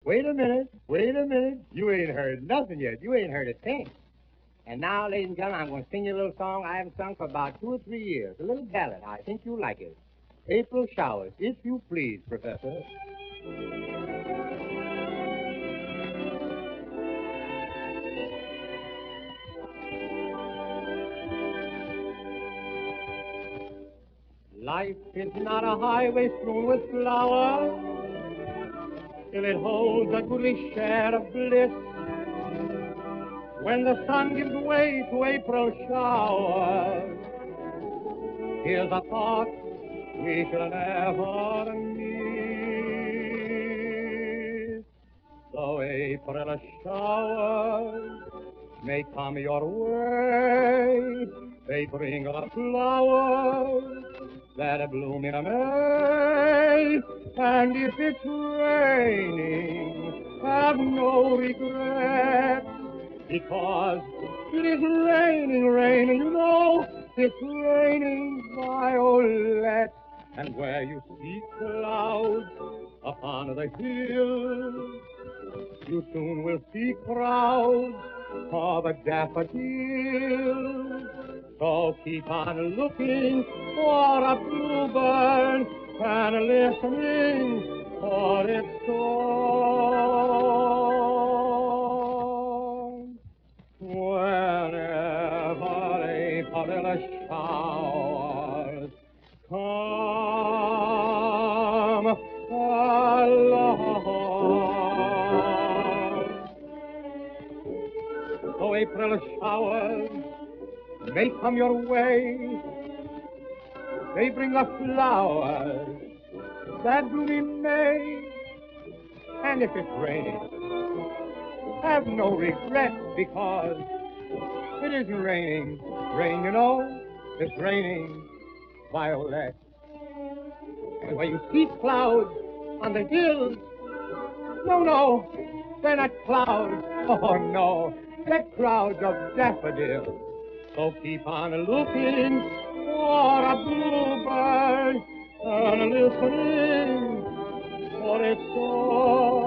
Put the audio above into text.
Wait a minute. Wait a minute. You ain't heard nothing yet. You ain't heard a thing. And now, ladies and gentlemen, I'm going to sing you a little song I haven't sung for about 2 or 3 years. A little ballad. I think you'll like it. April Showers, if you please, Professor. Life is not a highway strewn with flowers, till it holds a goodly share of bliss. When the sun gives way to April showers, here's a thought we shall never miss. Though April showers may come your way, they bring the flowers that bloom in May. And if it's raining, have no regret, because it is raining, raining, you know, it's raining violets. And where you see clouds upon the hills, you soon will see crowds of daffodils. So keep on looking for a bluebird and listening for its song. Whenever April showers come along. So April showers may come your way, they bring us flowers that bloom in May. And if it's raining, have no regret, because it isn't raining rain, you know, it's raining violets. And when you see clouds on the hills, no, they're not clouds, oh no, they're crowds of daffodils. So keep on looking for a bluebird and listening for its song.